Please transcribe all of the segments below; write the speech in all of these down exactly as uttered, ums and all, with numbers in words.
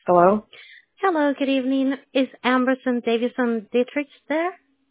Hello? Hello, good evening. Is Amberson Davison Dietrich there?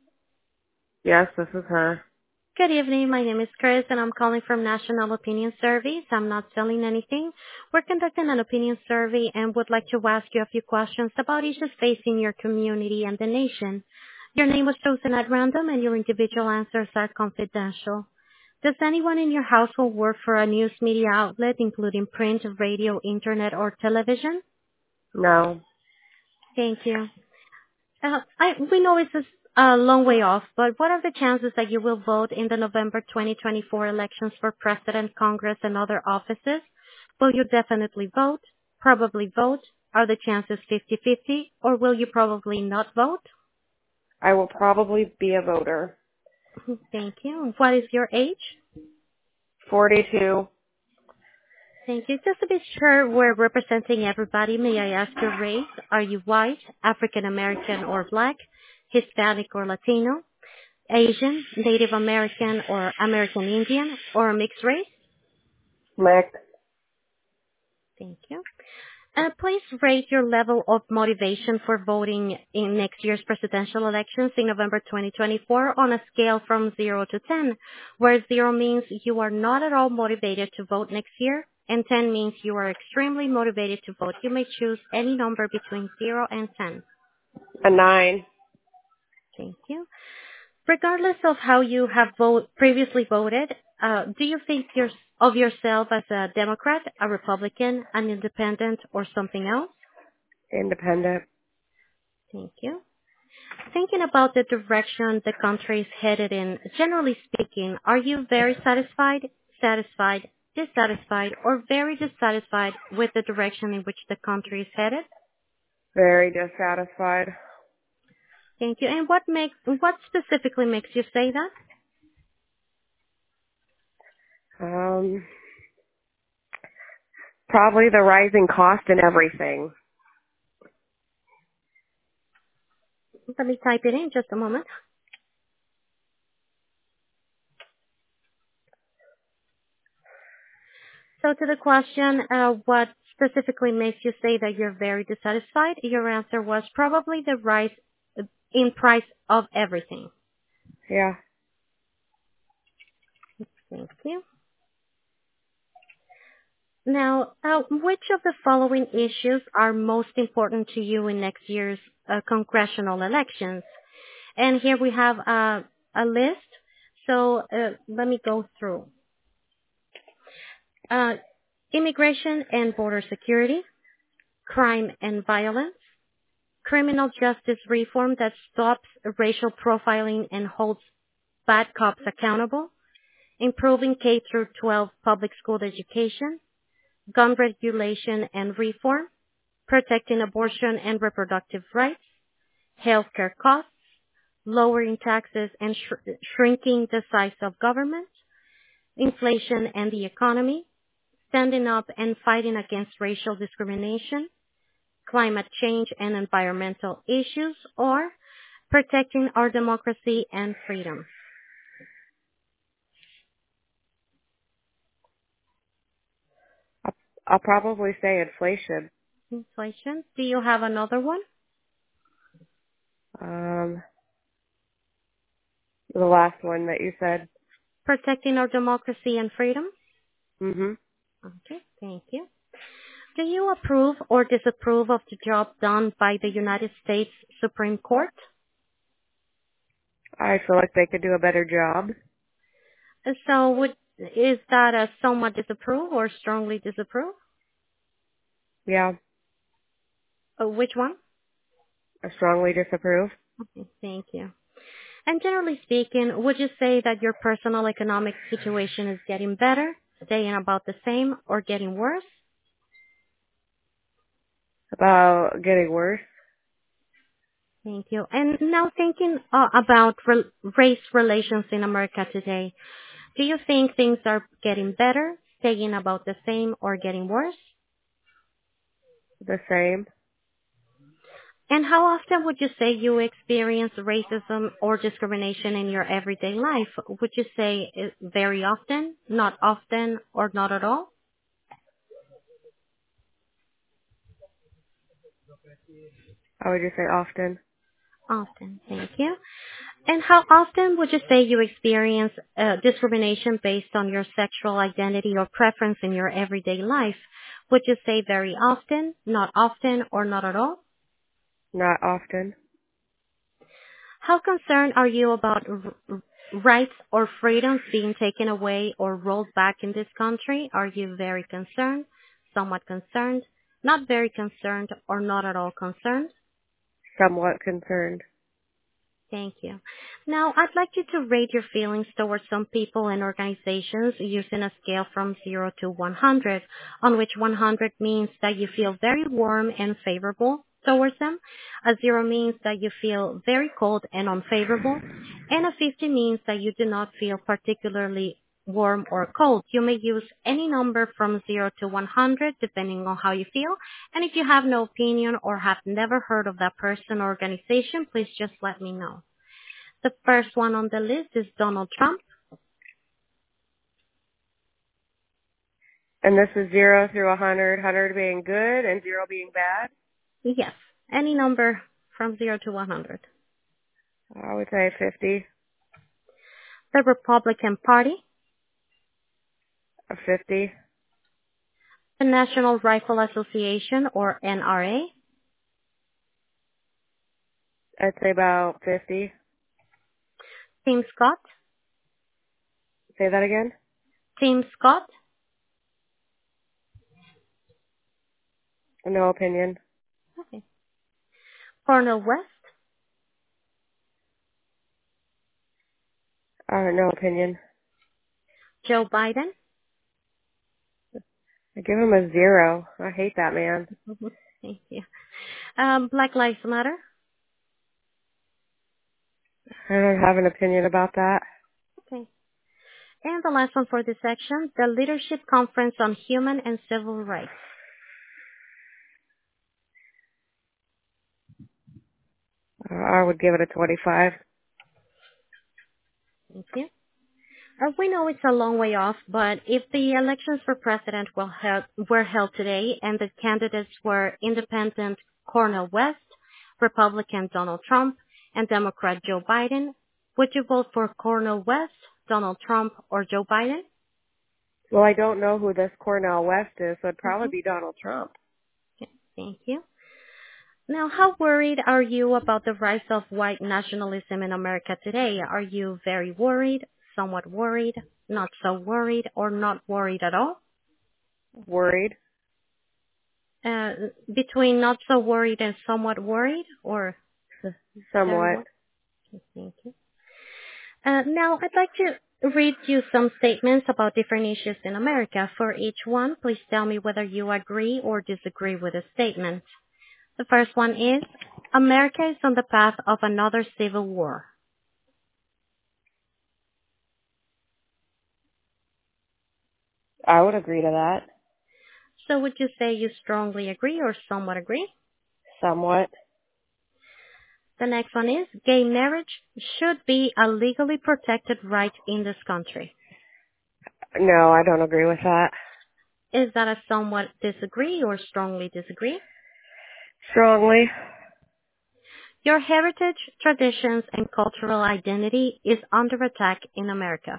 Yes, this is her. Good evening. My name is Chris, and I'm calling from National Opinion Surveys. I'm not selling anything. We're conducting an opinion survey and would like to ask you a few questions about issues facing your community and the nation. Your name was chosen at random, and your individual answers are confidential. Does anyone in your household work for a news media outlet, including print, radio, internet, or television? No. Thank you. Uh, I, we know it's a, s- a long way off, but what are the chances that you will vote in the November twenty twenty-four elections for President, Congress, and other offices? Will you definitely vote, probably vote? Are the chances fifty-fifty, or will you probably not vote? I will probably be a voter. Thank you. What is your age? forty-two. Thank you. Just to be sure we're representing everybody, may I ask your race? Are you white, African American or black, Hispanic or Latino, Asian, Native American or American Indian, or a mixed race? Mix. Thank you. Uh, please rate your level of motivation for voting in next year's presidential elections in November twenty twenty-four on a scale from zero to ten, where zero means you are not at all motivated to vote next year, and ten means you are extremely motivated to vote. You may choose any number between zero and ten. A nine. Thank you. Regardless of how you have vote, previously voted, uh, do you think your, of yourself as a Democrat, a Republican, an independent, or something else? Independent. Thank you. Thinking about the direction the country is headed in, generally speaking, are you very satisfied, satisfied, dissatisfied, or very dissatisfied with the direction in which the country is headed? Very dissatisfied. Thank you. And what makes, what specifically makes you say that? Um, probably the rising cost and everything. Let me type it in just a moment. So to the question, uh, what specifically makes you say that you're very dissatisfied? Your answer was probably the rise in price of everything. Yeah. Thank you. Now, uh, which of the following issues are most important to you in next year's uh, congressional elections? And here we have uh, a list. So uh, let me go through. Uh, immigration and border security, crime and violence, criminal justice reform that stops racial profiling and holds bad cops accountable, improving K through twelve public school education, gun regulation and reform, protecting abortion and reproductive rights, healthcare costs, lowering taxes and sh- shrinking the size of government, inflation and the economy, standing up and fighting against racial discrimination, climate change and environmental issues, or protecting our democracy and freedom. I'll, I'll probably say inflation. Inflation. Do you have another one? Um, the last one that you said. Protecting our democracy and freedom? hmm Okay, thank you. Do you approve or disapprove of the job done by the United States Supreme Court? I feel like they could do a better job. Uh, So would, is that a somewhat disapprove or strongly disapprove? Yeah. Uh, which one? I strongly disapprove. Okay, thank you. And generally speaking, would you say that your personal economic situation is getting better, staying about the same, or getting worse? About getting worse. Thank you. And now thinking uh, about re- race relations in America today, do you think things are getting better, staying about the same, or getting worse? The same. And how often would you say you experience racism or discrimination in your everyday life? Would you say uh, very often, not often, or not at all? I would just say often. Often. Thank you. And how often would you say you experience uh, discrimination based on your sexual identity or preference in your everyday life? Would you say very often, not often, or not at all? Not often. How concerned are you about r- r- rights or freedoms being taken away or rolled back in this country? Are you very concerned, somewhat concerned, not very concerned, or not at all concerned? Somewhat concerned. Thank you. Now, I'd like you to rate your feelings towards some people and organizations using a scale from zero to one hundred, on which one hundred means that you feel very warm and favorable towards them, a zero means that you feel very cold and unfavorable, and a fifty means that you do not feel particularly warm or cold. You may use any number from zero to one hundred depending on how you feel. And if you have no opinion or have never heard of that person or organization, please just let me know. The first one on the list is Donald Trump. And this is zero through a hundred, hundred being good and zero being bad. Yes, any number from zero to one hundred. I would say fifty. The Republican Party. A fifty. The National Rifle Association, or N R A. I'd say about fifty. Tim Scott. Say that again. Tim Scott. No opinion. Okay. Cornel West. Uh, no opinion. Joe Biden. I give him a zero. I hate that man. Thank you. Um, Black Lives Matter. I don't have an opinion about that. Okay. And the last one for this section, the Leadership Conference on Human and Civil Rights. Uh, I would give it a twenty-five. Thank you. Uh, we know it's a long way off, but if the elections for president were held, were held today and the candidates were Independent Cornel West, Republican Donald Trump, and Democrat Joe Biden, would you vote for Cornel West, Donald Trump, or Joe Biden? Well, I don't know who this Cornel West is, so it'd probably Mm-hmm. be Donald Trump. Okay, thank you. Now, how worried are you about the rise of white nationalism in America today? Are you very worried, somewhat worried, not so worried, or not worried at all? Worried. Uh, between not so worried and somewhat worried, or very Somewhat. worried? Okay, thank you. Uh, now, I'd like to read you some statements about different issues in America. For each one, please tell me whether you agree or disagree with the statement. The first one is, America is on the path of another civil war. I would agree to that. So would you say you strongly agree or somewhat agree? Somewhat. The next one is, gay marriage should be a legally protected right in this country. No, I don't agree with that. Is that a somewhat disagree or strongly disagree? Strongly. Your heritage, traditions, and cultural identity is under attack in America.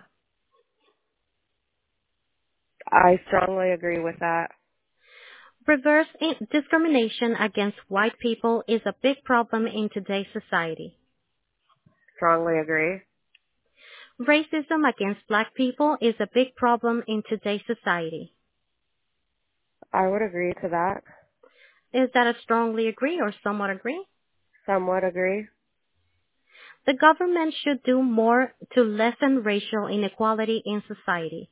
I strongly agree with that. Reverse in- discrimination against white people is a big problem in today's society. Strongly agree. Racism against black people is a big problem in today's society. I would agree to that. Is that a strongly agree or somewhat agree? Somewhat agree. The government should do more to lessen racial inequality in society.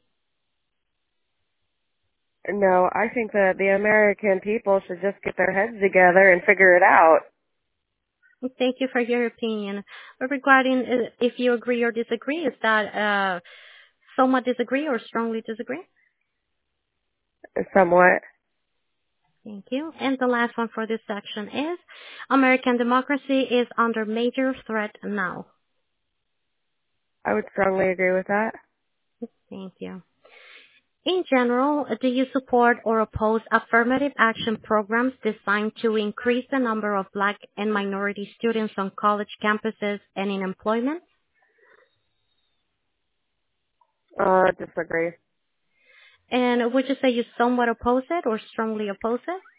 No, I think that the American people should just get their heads together and figure it out. Thank you for your opinion. But regarding uh, if you agree or disagree, is that uh, somewhat disagree or strongly disagree? Somewhat. Thank you. And the last one for this section is, American democracy is under major threat now. I would strongly agree with that. Thank you. In general, do you support or oppose affirmative action programs designed to increase the number of Black and minority students on college campuses and in employment? Uh, disagree. And would you say you somewhat oppose it or strongly oppose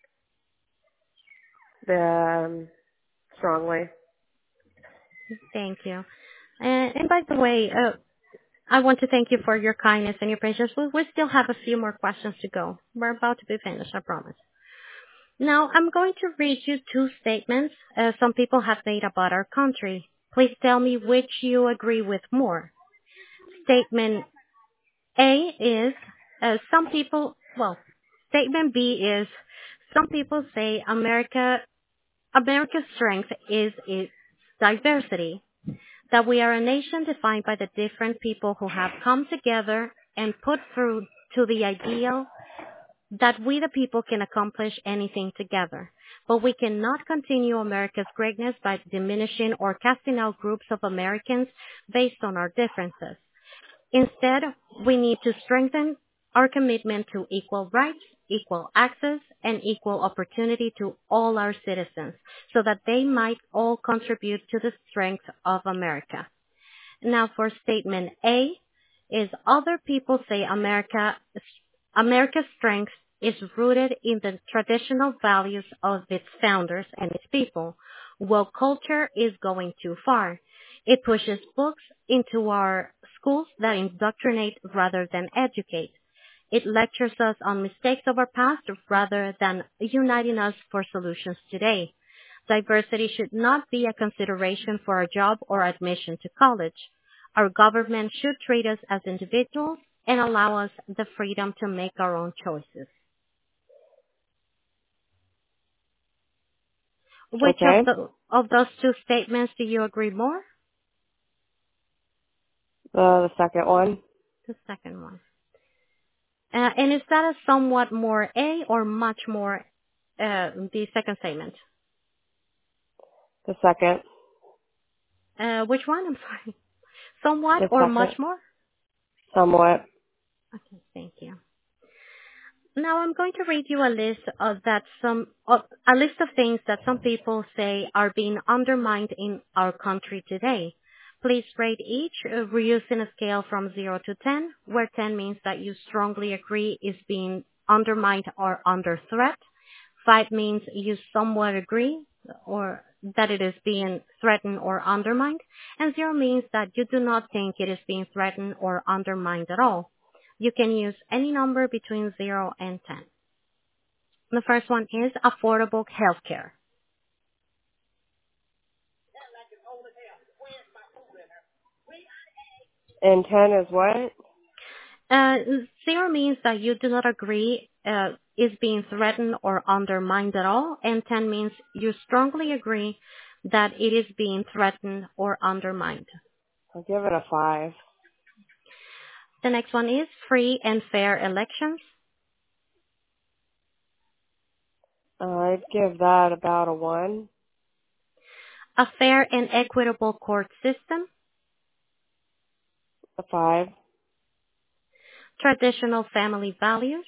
it? Um, strongly. Thank you. And, and by the way, uh, I want to thank you for your kindness and your patience. We, we still have a few more questions to go. We're about to be finished, I promise. Now, I'm going to read you two statements uh, some people have made about our country. Please tell me which you agree with more. Statement A is, uh, some people, well, statement B is, some people say America, America's strength is its diversity, that we are a nation defined by the different people who have come together and put through to the ideal that we the people can accomplish anything together. But we cannot continue America's greatness by diminishing or casting out groups of Americans based on our differences. Instead, we need to strengthen our commitment to equal rights, equal access, and equal opportunity to all our citizens so that they might all contribute to the strength of America. Now for statement A is other people say America, America's strength is rooted in the traditional values of its founders and its people. Woke culture is going too far. It pushes books into our schools that indoctrinate rather than educate. It lectures us on mistakes of our past rather than uniting us for solutions today. Diversity should not be a consideration for a job or admission to college. Our government should treat us as individuals and allow us the freedom to make our own choices. Which Okay. of, the, of those two statements do you agree more? Uh, the second one. The second one. Uh, and is that a somewhat more A or much more uh, the second statement? The second. Uh, which one? I'm sorry. Somewhat The or second. much more? Somewhat. Okay, thank you. Now I'm going to read you a list of that some of, a list of things that some people say are being undermined in our country today. Please rate each uh, using a scale from zero to ten, where ten means that you strongly agree is being undermined or under threat. Five means you somewhat agree or that it is being threatened or undermined. And zero means that you do not think it is being threatened or undermined at all. You can use any number between zero and ten. The first one is affordable health care. And ten is what? Uh, zero means that you do not agree uh, is being threatened or undermined at all, and ten means you strongly agree that it is being threatened or undermined. I'll give it a five. The next one is free and fair elections. Uh, I'd give that about a one. A fair and equitable court system. A five. Traditional family values.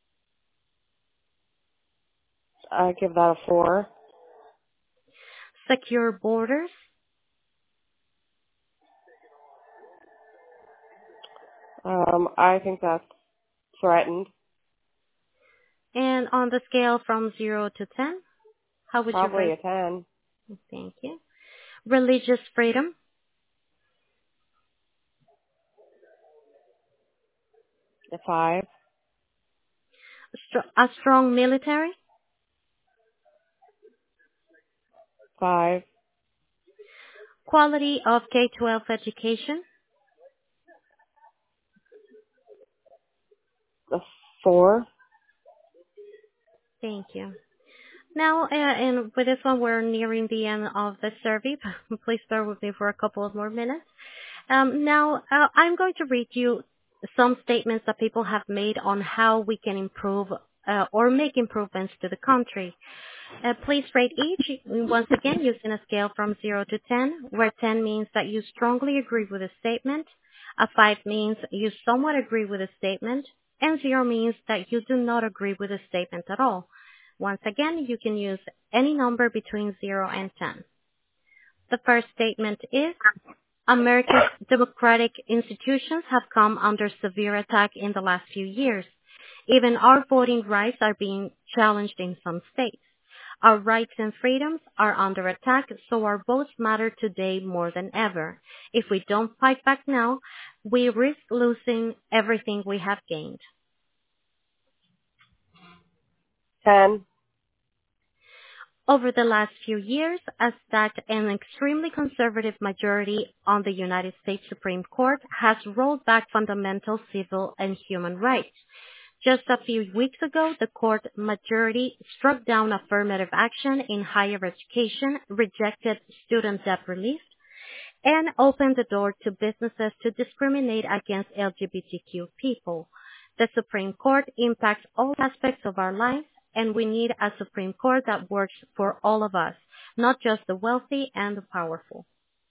I'd give that a four. Secure borders. Um, I think that's threatened. And on the scale from zero to ten, how would Probably you a rate? ten. Thank you. Religious freedom. A five. Str- A strong military. Five. Quality of K twelve education. A four. Thank you. Now, uh, and with this one, we're nearing the end of the survey. Please bear with me for a couple of more minutes. Um, now, uh, I'm going to read you some statements that people have made on how we can improve uh, or make improvements to the country. Uh, please rate each, once again, using a scale from zero to ten, where ten means that you strongly agree with a statement, a five means you somewhat agree with a statement, and zero means that you do not agree with the statement at all. Once again, you can use any number between zero and ten. The first statement is, America's democratic institutions have come under severe attack in the last few years. Even our voting rights are being challenged in some states. Our rights and freedoms are under attack, so our votes matter today more than ever. If we don't fight back now, we risk losing everything we have gained. ten. Over the last few years, a stacked and extremely conservative majority on the United States Supreme Court has rolled back fundamental civil and human rights. Just a few weeks ago, the court majority struck down affirmative action in higher education, rejected student debt relief, and opened the door to businesses to discriminate against L G B T Q people. The Supreme Court impacts all aspects of our lives, and we need a Supreme Court that works for all of us, not just the wealthy and the powerful.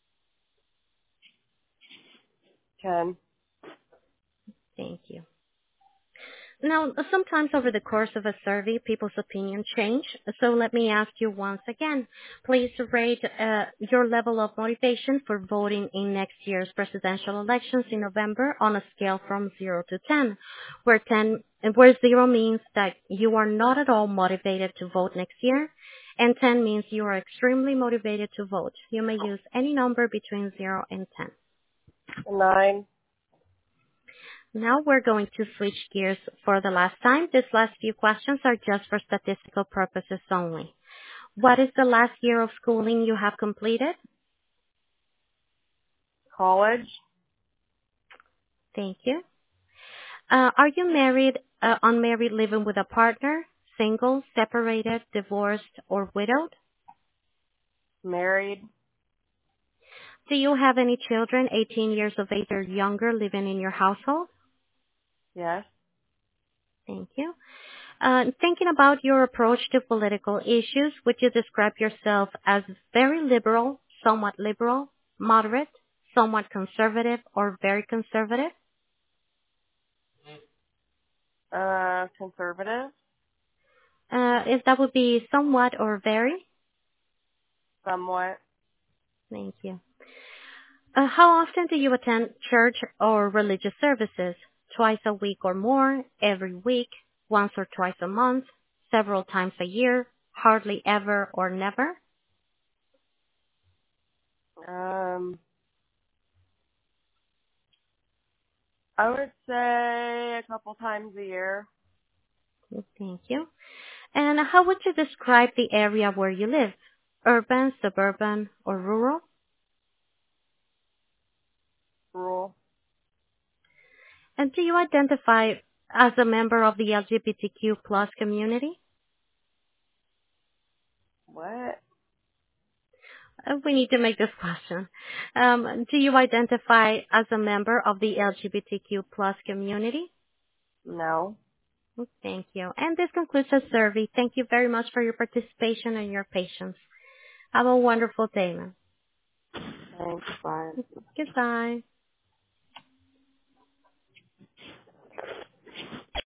ten. Thank you. Now, sometimes over the course of a survey, people's opinions change. So let me ask you once again, please rate uh, your level of motivation for voting in next year's presidential elections in November on a scale from zero to ten, where ten, where zero means that you are not at all motivated to vote next year, and ten means you are extremely motivated to vote. You may use any number between zero and ten. nine. Now we're going to switch gears for the last time. These last few questions are just for statistical purposes only. What is the last year of schooling you have completed? College. Thank you. Uh, are you married, uh, unmarried, living with a partner, single, separated, divorced, or widowed? Married. Do you have any children eighteen years of age or younger living in your household? Yes. Thank you. Uh, thinking about your approach to political issues, would you describe yourself as very liberal, somewhat liberal, moderate, somewhat conservative, or very conservative? Uh, conservative. Uh, if that would be somewhat or very? Somewhat. Thank you. Uh, how often do you attend church or religious services? Twice a week or more, every week, once or twice a month, several times a year, hardly ever or never? Um, I would say a couple times a year. Thank you. And how would you describe the area where you live? Urban, suburban, or rural? Rural. And do you identify as a member of the L G B T Q plus community? What? Uh, we need to make this question. Um, do you identify as a member of the L G B T Q plus community? No. Thank you. And this concludes the survey. Thank you very much for your participation and your patience. Have a wonderful day, ma'am. Thanks. Bye. Goodbye.